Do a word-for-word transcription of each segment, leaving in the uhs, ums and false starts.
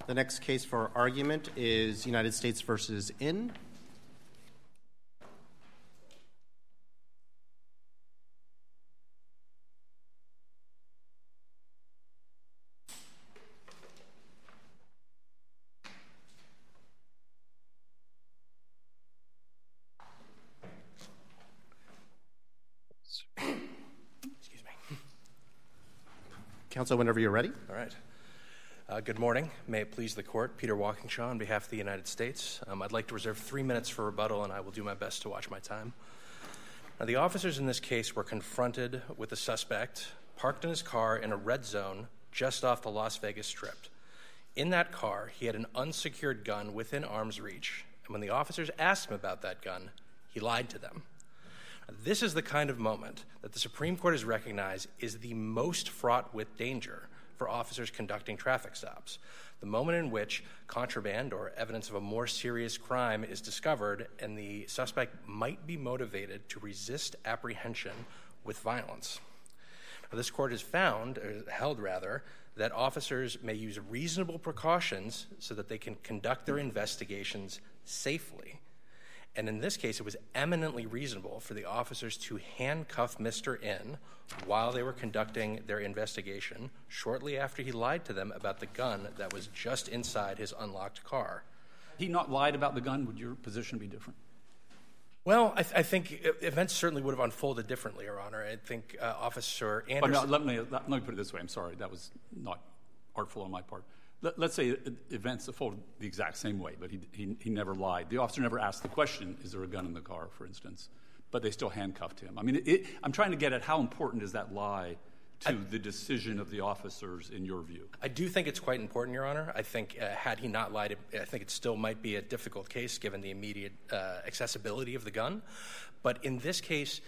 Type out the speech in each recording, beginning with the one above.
The next case for argument is United States versus In. Excuse me. Counsel, whenever you're ready. All right. Uh, good morning. May it please the Court. Peter Walkingshaw on behalf of the United States. Um, I'd like to reserve three minutes for rebuttal, and I will do my best to watch my time. Now, the officers in this case were confronted with a suspect parked in his car in a red zone just off the Las Vegas Strip. In that car, he had an unsecured gun within arm's reach, and when the officers asked him about that gun, he lied to them. This is the kind of moment that the Supreme Court has recognized is the most fraught with danger for officers conducting traffic stops. The moment in which contraband or evidence of a more serious crime is discovered and the suspect might be motivated to resist apprehension with violence. Now, this court has found, or held rather, that officers may use reasonable precautions so that they can conduct their investigations safely. And in this case, it was eminently reasonable for the officers to handcuff Mister In while they were conducting their investigation shortly after he lied to them about the gun that was just inside his unlocked car. Had he not lied about the gun, would your position be different? Well, I, th- I think events certainly would have unfolded differently, Your Honor. I think uh, Officer Anderson... Oh, no, let, me, let me put it this way. I'm sorry. That was not artful on my part. Let's say events unfolded the exact same way, but he, he he never lied. The officer never asked the question, is there a gun in the car, for instance, but they still handcuffed him. I mean, it, it, I'm trying to get at how important is that lie to I, the decision of the officers in your view? I do think it's quite important, Your Honor. I think uh, had he not lied, I think it still might be a difficult case given the immediate uh, accessibility of the gun. But in this case,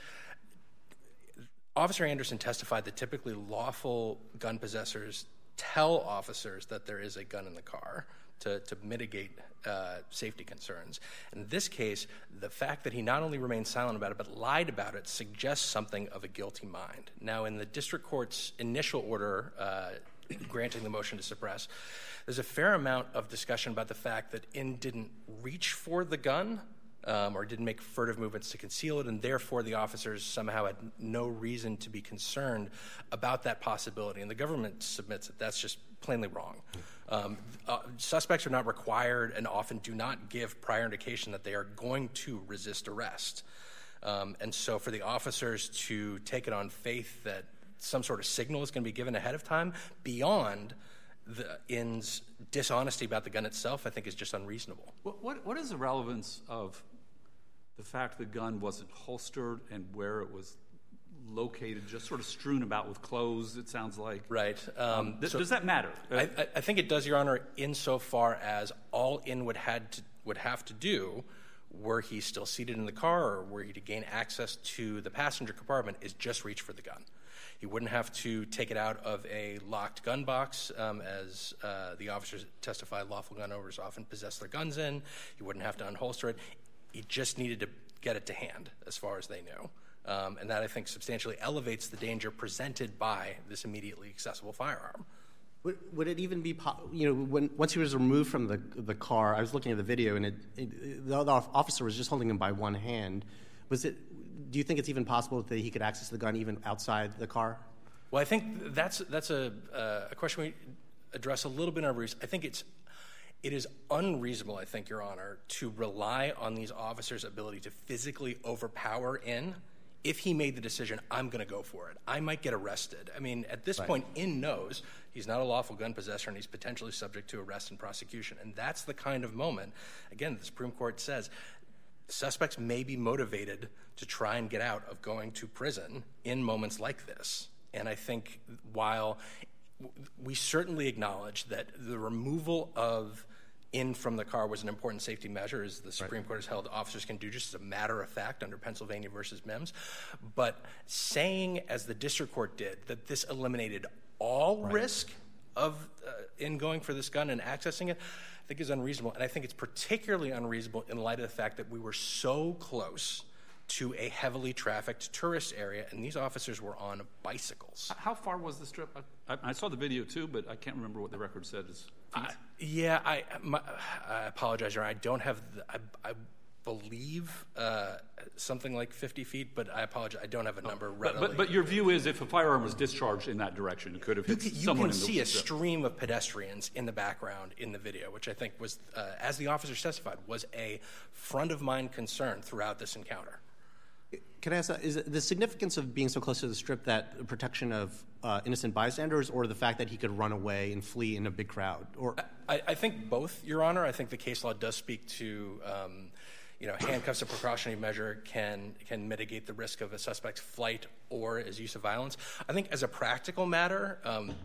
Officer Anderson testified that typically lawful gun possessors tell officers that there is a gun in the car to, to mitigate uh, safety concerns. In this case, the fact that he not only remained silent about it, but lied about it suggests something of a guilty mind. Now, in the district court's initial order uh, granting the motion to suppress, there's a fair amount of discussion about the fact that In didn't reach for the gun Um, or didn't make furtive movements to conceal it, and therefore the officers somehow had no reason to be concerned about that possibility. And the government submits that that's just plainly wrong. Um, uh, suspects are not required and often do not give prior indication that they are going to resist arrest. Um, and so for the officers to take it on faith that some sort of signal is going to be given ahead of time beyond the In's dishonesty about the gun itself, I think is just unreasonable. What, what, what is the relevance of the fact the gun wasn't holstered and where it was located, just sort of strewn about with clothes, it sounds like? Right. Um, um, th- so does that matter? I, I think it does, Your Honor, insofar as all In would, had to, would have to do, were he still seated in the car or were he to gain access to the passenger compartment, is just reach for the gun. He wouldn't have to take it out of a locked gun box, um, as uh, the officers testified lawful gun owners often possess their guns in. He wouldn't have to unholster it. He just needed to get it to hand, as far as they knew. Um, and that, I think, substantially elevates the danger presented by this immediately accessible firearm. Would, would it even be, po- you know, when once he was removed from the the car, I was looking at the video, and it, it, the, the officer was just holding him by one hand. Was it? Do you think it's even possible that he could access the gun even outside the car? Well, I think that's that's a uh, a question we address a little bit in our briefs. I think it's it is unreasonable, I think, Your Honor, to rely on these officers' ability to physically overpower In. If he made the decision, I'm going to go for it, I might get arrested. I mean, at this right. point, In knows he's not a lawful gun possessor and he's potentially subject to arrest and prosecution. And that's the kind of moment, again, the Supreme Court says, suspects may be motivated to try and get out of going to prison in moments like this. And I think while we certainly acknowledge that the removal of In from the car was an important safety measure, as the Supreme right. Court has held officers can do just as a matter of fact under Pennsylvania versus Mims. But saying, as the district court did, that this eliminated all right. risk of uh, In going for this gun and accessing it, I think is unreasonable. And I think it's particularly unreasonable in light of the fact that we were so close to a heavily trafficked tourist area, and these officers were on bicycles. How far was the strip? I, I saw the video too, but I can't remember what the record said. Is feet? Uh, yeah, I, my, I apologize, Your Honor. I don't have, the, I, I believe uh, something like fifty feet, but I apologize. I don't have a number oh, readily. But, but your view is if a firearm was discharged in that direction, it could have hit you, you someone can in the see a stream of pedestrians in the background in the video, which I think was, uh, as the officers testified, was a front-of-mind concern throughout this encounter. Can I ask, is it the significance of being so close to the strip that protection of uh, innocent bystanders, or the fact that he could run away and flee in a big crowd? Or I, I think both, Your Honor. I think the case law does speak to, um, you know, handcuffs, a precautionary measure, can can mitigate the risk of a suspect's flight or his use of violence. I think as a practical matter, um,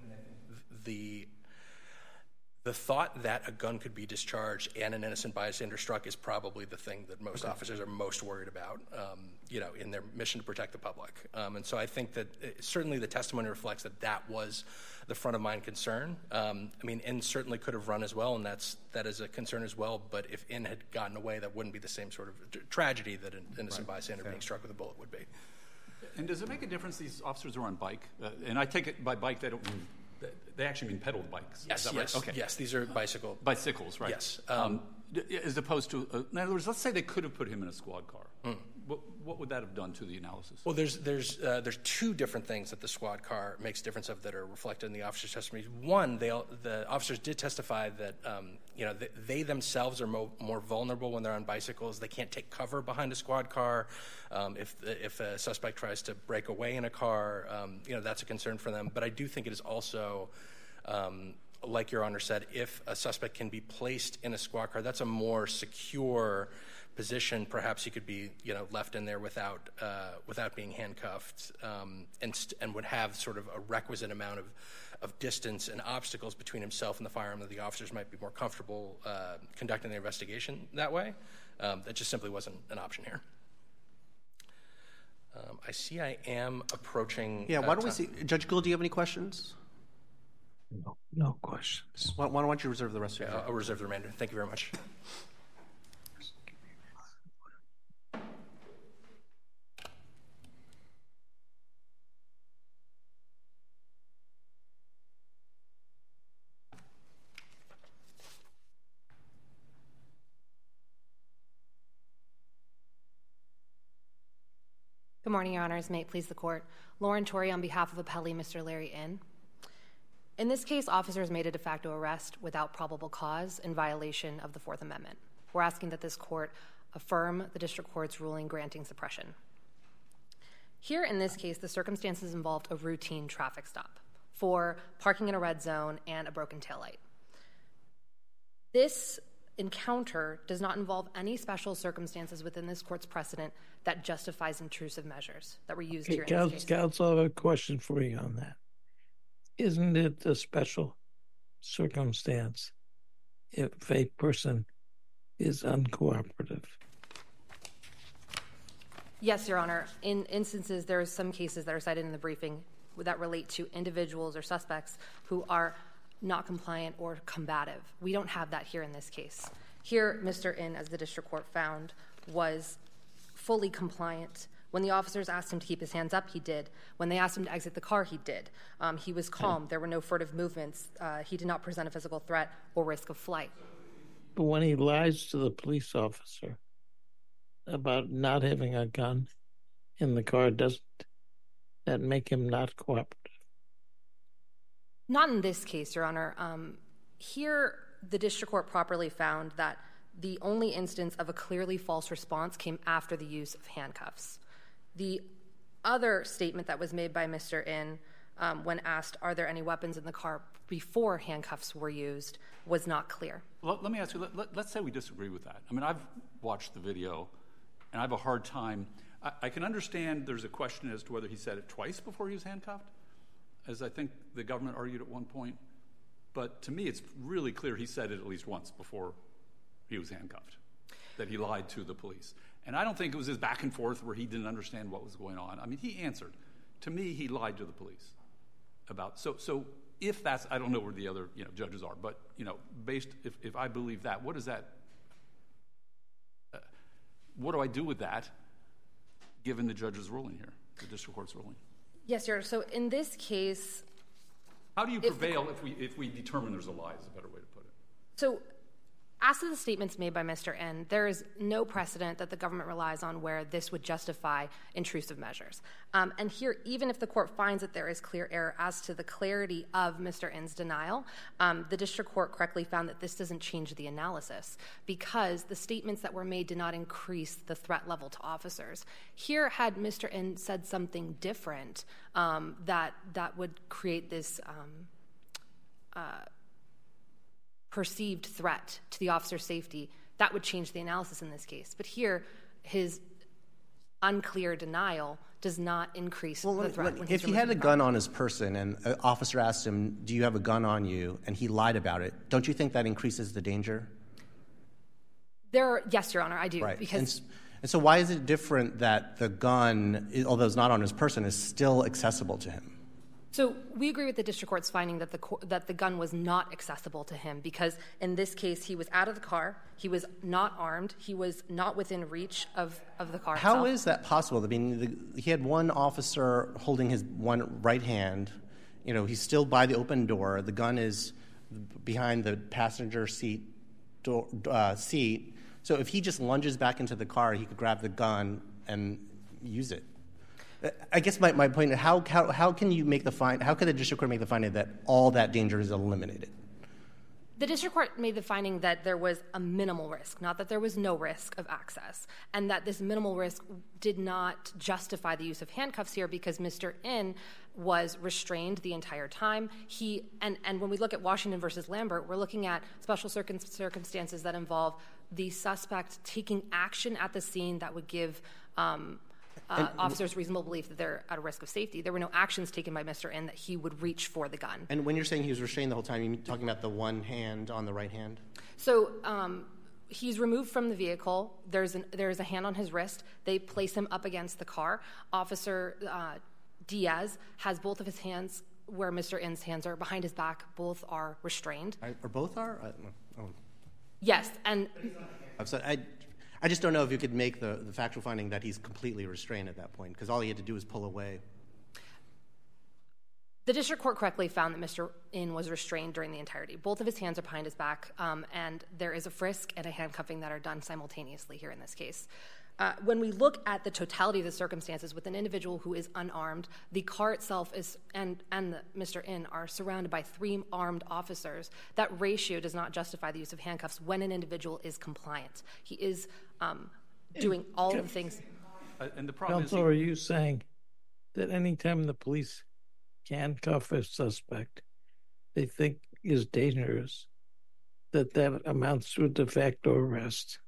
the The thought that a gun could be discharged and an innocent bystander struck is probably the thing that most okay. officers are most worried about, um, you know, in their mission to protect the public. Um, and so I think that it, certainly the testimony reflects that that was the front-of-mind concern. Um, I mean, In certainly could have run as well, and that's that is a concern as well. But if In had gotten away, that wouldn't be the same sort of t- tragedy that an innocent right. bystander okay. being struck with a bullet would be. And does it make a difference these officers are on bike? Uh, and I take it by bike they don't mean they actually mean pedaled bikes. Yes, is that yes, right? Okay. Yes. These are bicycle bicycles, right? Yes. Um, um, as opposed to, uh, in other words, let's say they could have put him in a squad car. Mm. What, what would that have done to the analysis? Well, there's there's uh, there's two different things that the squad car makes difference of that are reflected in the officers' testimony. One, they the officers did testify that um, you know they, they themselves are mo- more vulnerable when they're on bicycles. They can't take cover behind a squad car. Um, if if a suspect tries to break away in a car, um, you know that's a concern for them. But I do think it is also Um, like Your Honor said, if a suspect can be placed in a squad car, that's a more secure position. Perhaps he could be, you know, left in there without uh, without being handcuffed, um, and st- and would have sort of a requisite amount of of distance and obstacles between himself and the firearm that the officers might be more comfortable uh, conducting their investigation that way. Um, that just simply wasn't an option here. Um, I see I am approaching. Yeah. Why uh, don't we see Judge Gould? Do you have any questions? No, no questions. Why, why don't you reserve the rest of your time? I'll reserve the remainder. Thank you very much. Good morning, Your Honors. May it please the Court. Lauren Torrey on behalf of appellee Mister Larry In. In this case, officers made a de facto arrest without probable cause in violation of the Fourth Amendment. We're asking that this court affirm the district court's ruling granting suppression. Here in this case, the circumstances involved a routine traffic stop for parking in a red zone and a broken taillight. This encounter does not involve any special circumstances within this court's precedent that justifies intrusive measures that were used okay, here in counsel, this case. Counsel, I have a question for you on that. Isn't it a special circumstance if a person is uncooperative? Yes, Your Honor. In instances, there are some cases that are cited in the briefing that relate to individuals or suspects who are not compliant or combative. We don't have that here in this case. Here, Mister In, as the district court found, was fully compliant. When the officers asked him to keep his hands up, he did. When they asked him to exit the car, he did. Um, he was calm. There were no furtive movements. Uh, he did not present a physical threat or risk of flight. But when he lies to the police officer about not having a gun in the car, doesn't that make him not cooperative? Not in this case, Your Honor. Um, here, the district court properly found that the only instance of a clearly false response came after the use of handcuffs. The other statement that was made by Mister In um, when asked, are there any weapons in the car before handcuffs were used, was not clear. Let, let me ask you, let, let, let's say we disagree with that. I mean, I've watched the video, and I have a hard time. I, I can understand there's a question as to whether he said it twice before he was handcuffed, as I think the government argued at one point. But to me, it's really clear he said it at least once before he was handcuffed, that he lied to the police. And I don't think it was his back and forth where he didn't understand what was going on. I mean, he answered. To me, he lied to the police about. So, so if that's, I don't know where the other you know judges are, but you know, based if if I believe that, what is that? Uh, what do I do with that, given the judge's ruling here, the district court's ruling? Yes, Your Honor. So in this case, How do you prevail if, if we if we determine there's a lie is a better way to put it? So as to the statements made by Mister N, there is no precedent that the government relies on where this would justify intrusive measures. Um, and here, even if the court finds that there is clear error as to the clarity of Mister N's denial, um, the district court correctly found that this doesn't change the analysis because the statements that were made did not increase the threat level to officers. Here, had Mister N said something different um, that, that would create this um, uh, perceived threat to the officer's safety, that would change the analysis in this case. But here, his unclear denial does not increase well, the threat. When if he had a gun on his person and an officer asked him, do you have a gun on you, and he lied about it, don't you think that increases the danger? There are, yes, Your Honor, I do. Right. Because and, and so why is it different that the gun, although it's not on his person, is still accessible to him? So we agree with the district court's finding that the that the gun was not accessible to him because in this case he was out of the car, he was not armed, he was not within reach of, of the car How itself. is that possible? I mean, the, he had one officer holding his one right hand. You know, he's still by the open door. The gun is behind the passenger seat door, uh, seat. So if he just lunges back into the car, he could grab the gun and use it. I guess my, my point is how, how how can you make the find how can the district court make the finding that all that danger is eliminated? The district court made the finding that there was a minimal risk, not that there was no risk of access, and that this minimal risk did not justify the use of handcuffs here because Mister N was restrained the entire time. He and, and when we look at Washington versus Lambert, we're looking at special circum- circumstances that involve the suspect taking action at the scene that would give um, Uh, officers reasonable belief that they're at a risk of safety. There were no actions taken by Mister N that he would reach for the gun. And when you're saying he was restrained the whole time, you're talking about the one hand on the right hand? So um, he's removed from the vehicle. There's, an, there's a hand on his wrist. They place him up against the car. Officer uh, Diaz has both of his hands where Mister N's hands are behind his back. Both are restrained. I, or both are? I, oh. Yes, and I'm sorry, I, I just don't know if you could make the, the factual finding that he's completely restrained at that point, because all he had to do was pull away. The district court correctly found that Mister N was restrained during the entirety. Both of his hands are behind his back, um, and there is a frisk and a handcuffing that are done simultaneously here in this case. Uh, when we look at the totality of the circumstances with an individual who is unarmed, the car itself is and and the, Mister N are surrounded by three armed officers. That ratio does not justify the use of handcuffs when an individual is compliant. He is um, doing all of the things. Uh, and the problem Counsel, is, are you saying that any time the police handcuff a suspect they think is dangerous, that that amounts to a de facto arrest?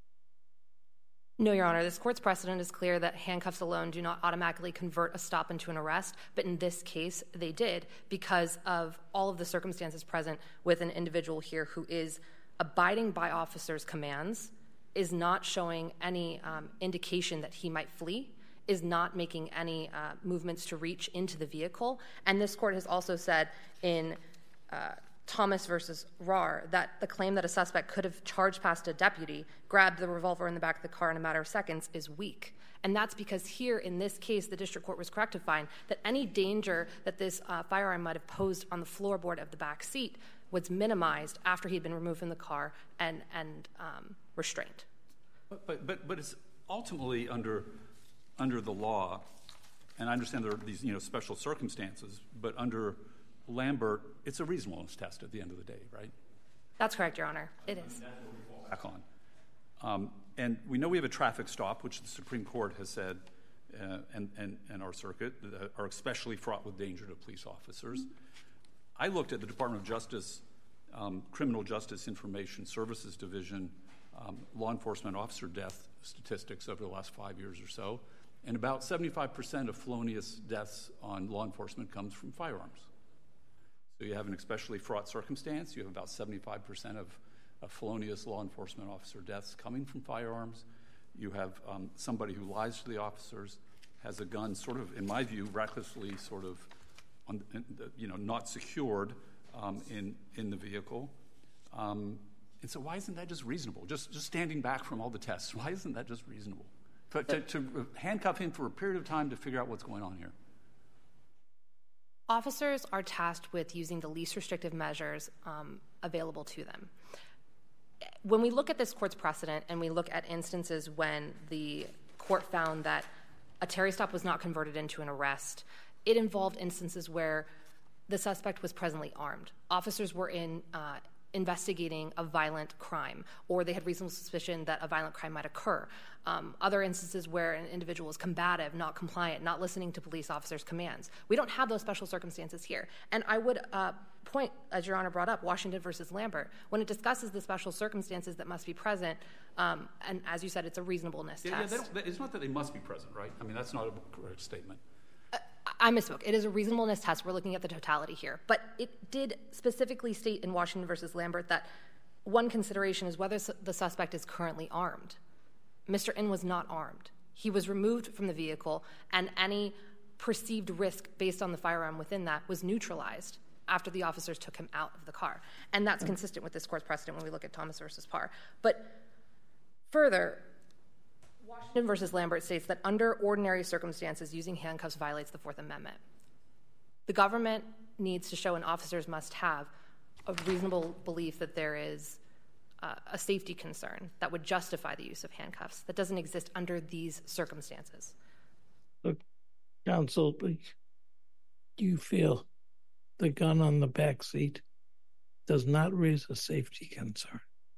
No, Your Honor. This court's precedent is clear that handcuffs alone do not automatically convert a stop into an arrest, but in this case, they did because of all of the circumstances present with an individual here who is abiding by officers' commands, is not showing any um, indication that he might flee, is not making any uh, movements to reach into the vehicle. And this court has also said in uh, Thomas versus Rahr that the claim that a suspect could have charged past a deputy, grabbed the revolver in the back of the car in a matter of seconds is weak. And that's because here in this case, the district court was correct to find that any danger that this uh, firearm might have posed on the floorboard of the back seat was minimized after he had been removed from the car and, and um, restrained. But, but, but it's ultimately under, under the law, and I understand there are these you know, special circumstances, but under Lambert, it's a reasonableness test at the end of the day, right? That's correct, Your Honor. It is. That's what we fall back on. Um, and we know we have a traffic stop, which the Supreme Court has said, uh, and, and, and our circuit, uh, are especially fraught with danger to police officers. I looked at the Department of Justice, um, Criminal Justice Information Services Division, um, law enforcement officer death statistics over the last five years or so, and about seventy-five percent of felonious deaths on law enforcement comes from firearms. So you have an especially fraught circumstance. You have about seventy-five percent of, of felonious law enforcement officer deaths coming from firearms. You have um, somebody who lies to the officers, has a gun sort of, in my view, recklessly sort of, on, you know, not secured um, in, in the vehicle. Um, and so why isn't that just reasonable? Just, just standing back from all the tests, why isn't that just reasonable? To, to, to handcuff him for a period of time to figure out what's going on here. Officers are tasked with using the least restrictive measures um, available to them. When we look at this court's precedent and we look at instances when the court found that a Terry stop was not converted into an arrest, it involved instances where the suspect was presently armed. Officers were in uh, investigating a violent crime, or they had reasonable suspicion that a violent crime might occur. Um, other instances where an individual is combative, not compliant, not listening to police officers' commands. We don't have those special circumstances here. And I would uh, point, as Your Honor brought up, Washington versus Lambert, when it discusses the special circumstances that must be present, um, and as you said, it's a reasonableness yeah, test. Yeah, they don't, it's not that they must be present, right? I mean, that's not a correct statement. I misspoke. It is a reasonableness test. We're looking at the totality here. But it did specifically state in Washington versus Lambert that one consideration is whether the suspect is currently armed. Mister N was not armed. He was removed from the vehicle, and any perceived risk based on the firearm within that was neutralized after the officers took him out of the car. And that's consistent with this court's precedent when we look at Thomas versus Parr. But further, Washington versus Lambert states that under ordinary circumstances, using handcuffs violates the Fourth Amendment. The government needs to show, and officers must have, a reasonable belief that there is uh, a safety concern that would justify the use of handcuffs that doesn't exist under these circumstances. Look, counsel, do you feel the gun on the back seat does not raise a safety concern?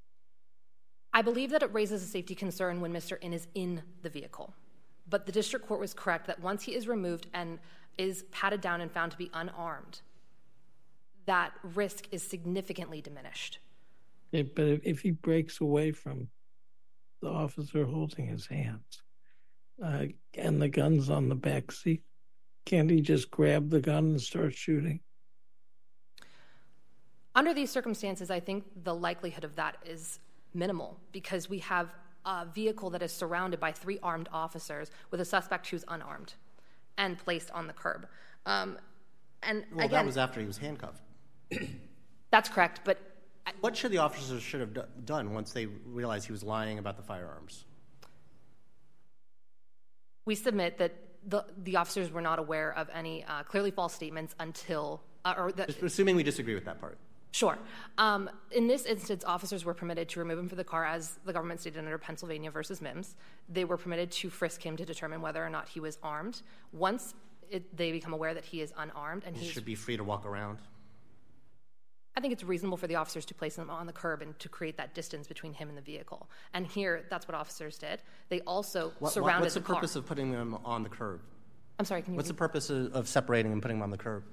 I believe that it raises a safety concern when Mister N is in the vehicle. But the district court was correct that once he is removed and is patted down and found to be unarmed, that risk is significantly diminished. Yeah, but if he breaks away from the officer holding his hands uh, and the gun's on the back seat, can't he just grab the gun and start shooting? Under these circumstances, I think the likelihood of that is minimal because we have a vehicle that is surrounded by three armed officers with a suspect who's unarmed and placed on the curb. Um, and well, again, that was after he was handcuffed. That's correct, but I, what should the officers should have do- done once they realized he was lying about the firearms? We submit that the, the officers were not aware of any uh, clearly false statements until, uh, or that, Just assuming we disagree with that part. Sure. Um, in this instance, officers were permitted to remove him from the car, as the government stated under Pennsylvania versus Mims. They were permitted to frisk him to determine whether or not he was armed. Once it, they become aware that he is unarmed and He he should be free to walk around. I think it's reasonable for the officers to place him on the curb and to create that distance between him and the vehicle. And here, that's what officers did. They also What, surrounded what's the, the car. purpose of putting him on the curb? I'm sorry, can you What's repeat? the purpose of, of separating and putting him on the curb?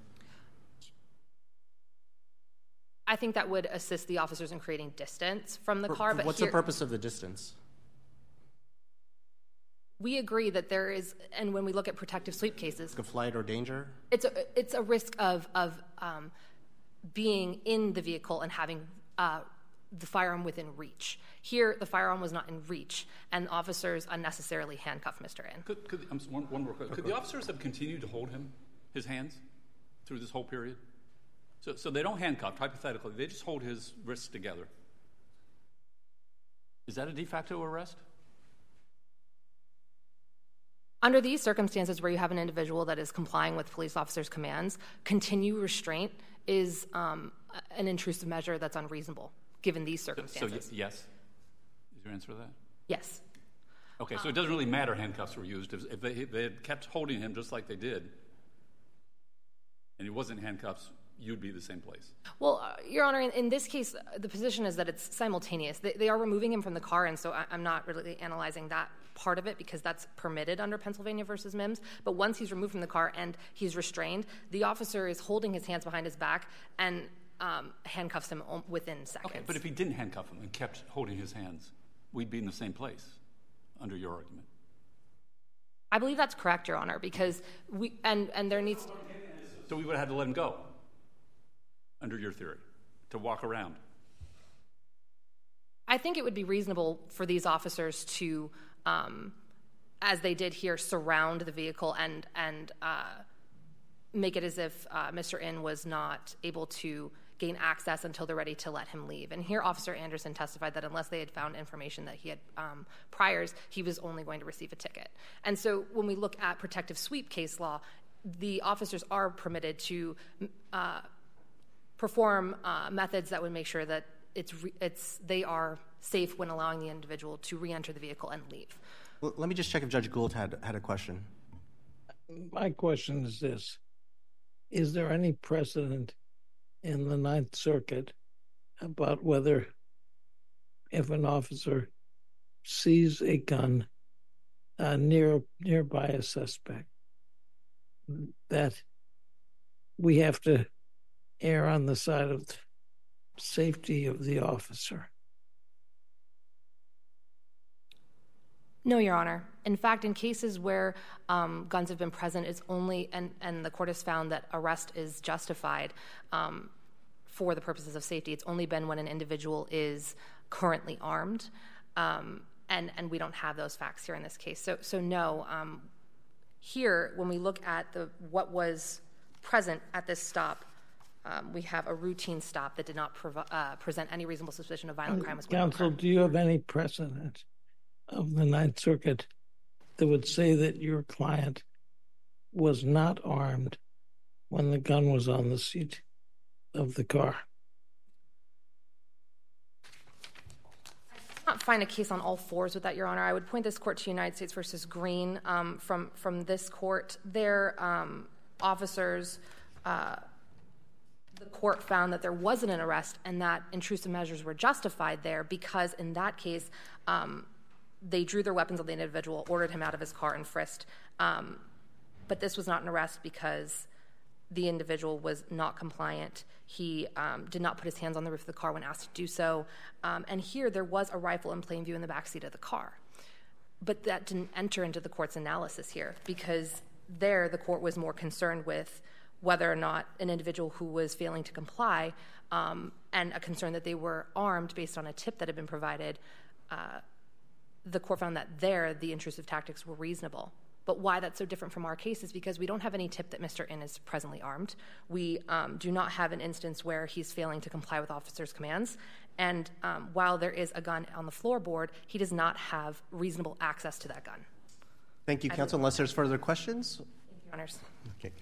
I think that would assist the officers in creating distance from the For- car. But what's here, the purpose of the distance? we agree that there is, and when we look at protective sweep cases, Risk of flight or danger? it's a, it's a risk of, of um, being in the vehicle and having uh, the firearm within reach. Here, the firearm was not in reach, and officers unnecessarily handcuffed Mister N. Could, could, I'm, one, one more question. Could the officers have continued to hold him, his hands, through this whole period? So, so they don't handcuff, hypothetically. They just hold his wrists together. Is that a de facto arrest? Under these circumstances where you have an individual that is complying with police officers' commands, continued restraint is um, an intrusive measure that's unreasonable, given these circumstances. So, y- yes? Is your answer to that? Yes. Okay, so it doesn't really matter handcuffs were used. If, if they, if they had kept holding him just like they did, and he wasn't handcuffs, you'd be the same place. Well, uh, Your Honor, in, in this case, uh, the position is that it's simultaneous. They, they are removing him from the car, and so I, I'm not really analyzing that part of it because that's permitted under Pennsylvania versus Mims. But once he's removed from the car and he's restrained, the officer is holding his hands behind his back and um, handcuffs him within seconds. Okay, but if he didn't handcuff him and kept holding his hands, we'd be in the same place, under your argument. I believe that's correct, Your Honor, because we and and there needs. To, So we would have had to let him go, under your theory, to walk around. I think it would be reasonable for these officers to, um, as they did here, surround the vehicle and and uh, make it as if uh, Mister N was not able to gain access until they're ready to let him leave. And here, Officer Anderson testified that unless they had found information that he had um, priors, he was only going to receive a ticket. And so when we look at protective sweep case law, the officers are permitted to uh, perform uh, methods that would make sure that it's re- it's they are safe when allowing the individual to re-enter the vehicle and leave. Well, let me just check if Judge Gould had had a question. My question is this: is there any precedent in the Ninth Circuit about whether, if an officer sees a gun uh, near nearby a suspect, that we have to err on the side of the safety of the officer? No, Your Honor. In fact, in cases where um, guns have been present, it's only, and, and the court has found that arrest is justified um, for the purposes of safety. It's only been when an individual is currently armed, um, and, and we don't have those facts here in this case. So, so no. Um, here, when we look at the what was present at this stop, um, we have a routine stop that did not prov- uh, present any reasonable suspicion of violent crime. Counsel, do you have any precedent of the Ninth Circuit that would say that your client was not armed when the gun was on the seat of the car? I cannot find a case on all fours with that, Your Honor. I would point this court to United States versus Green. Um, from from this court, their um, officers, uh, the court found that there wasn't an arrest and that intrusive measures were justified there because in that case, um, they drew their weapons on the individual, ordered him out of his car, and frisked. Um, but this was not an arrest because the individual was not compliant. He um, did not put his hands on the roof of the car when asked to do so. Um, and here, there was a rifle in plain view in the backseat of the car. But that didn't enter into the court's analysis here because there, the court was more concerned with whether or not an individual who was failing to comply um, and a concern that they were armed based on a tip that had been provided, uh, the court found that there, the intrusive tactics were reasonable. But why that's so different from our case is because we don't have any tip that Mister In is presently armed. We um, do not have an instance where he's failing to comply with officers' commands. And um, while there is a gun on the floorboard, he does not have reasonable access to that gun. Thank you, counsel. Unless there's further questions? Thank you, Your Honors. Okay.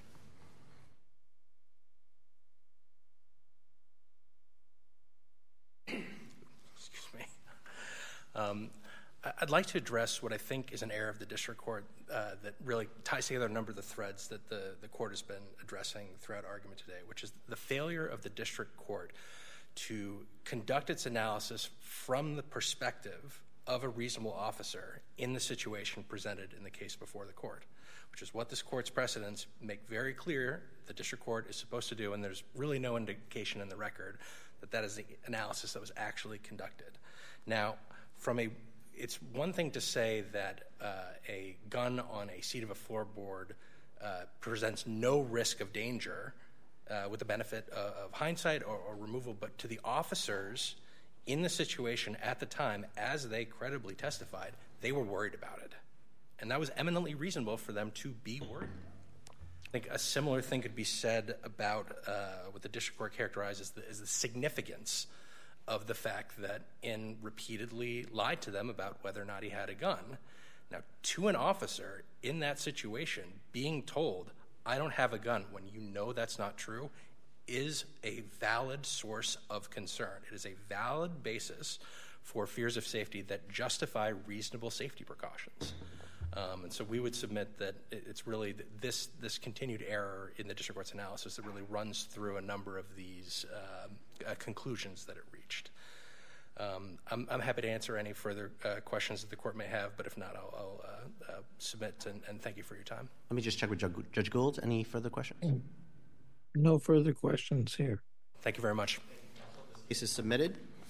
Excuse me. Um, I'd like to address what I think is an error of the district court uh, that really ties together a number of the threads that the, the court has been addressing throughout argument today, which is the failure of the district court to conduct its analysis from the perspective of a reasonable officer in the situation presented in the case before the court, which is what this court's precedents make very clear the district court is supposed to do, and there's really no indication in the record that that is the analysis that was actually conducted. Now, from a It's one thing to say that uh, a gun on a seat of a floorboard uh, presents no risk of danger uh, with the benefit of, of hindsight or, or removal, but to the officers in the situation at the time, as they credibly testified, they were worried about it. And that was eminently reasonable for them to be worried. I think a similar thing could be said about uh, what the district court characterized as the, as the significance of the fact that In repeatedly lied to them about whether or not he had a gun. Now, to an officer in that situation, being told, I don't have a gun, when you know that's not true, is a valid source of concern. It is a valid basis for fears of safety that justify reasonable safety precautions. Um, and so we would submit that it's really this this continued error in the district court's analysis that really runs through a number of these uh, uh, conclusions that it reached. Um, I'm, I'm happy to answer any further uh, questions that the court may have, but if not, I'll, I'll uh, uh, submit and, and thank you for your time. Let me just check with Judge Gould. Any further questions? No further questions here. Thank you very much. Case is submitted.